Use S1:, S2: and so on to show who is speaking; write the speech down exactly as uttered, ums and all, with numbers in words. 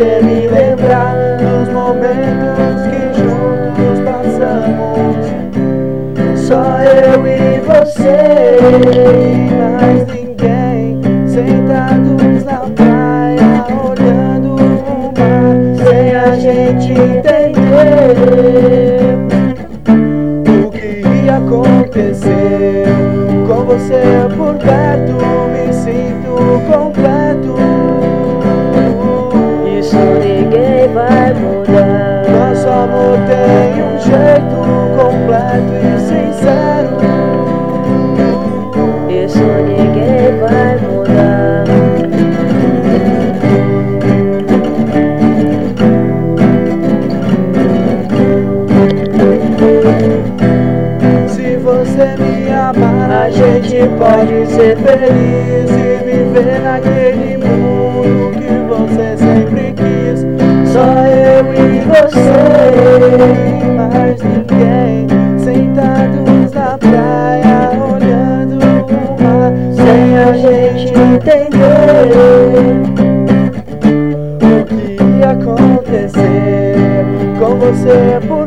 S1: fazer me lembrar dos momentos que juntos passamos. Só eu e você e mais ninguém, sentados na praia olhando o mar, sem a gente entender o que aconteceu. Com você por perto me sinto completo.
S2: Isso ninguém vai mudar.
S1: Nosso amor tem um jeito completo e sincero.
S2: Isso ninguém vai mudar.
S1: Se você me amar, a gente pode ser feliz e viver naquele mundo que você sempre quis. Só eu e você e mais ninguém, sentados na praia olhando o mar, sem a gente entender o que ia acontecer. Com você por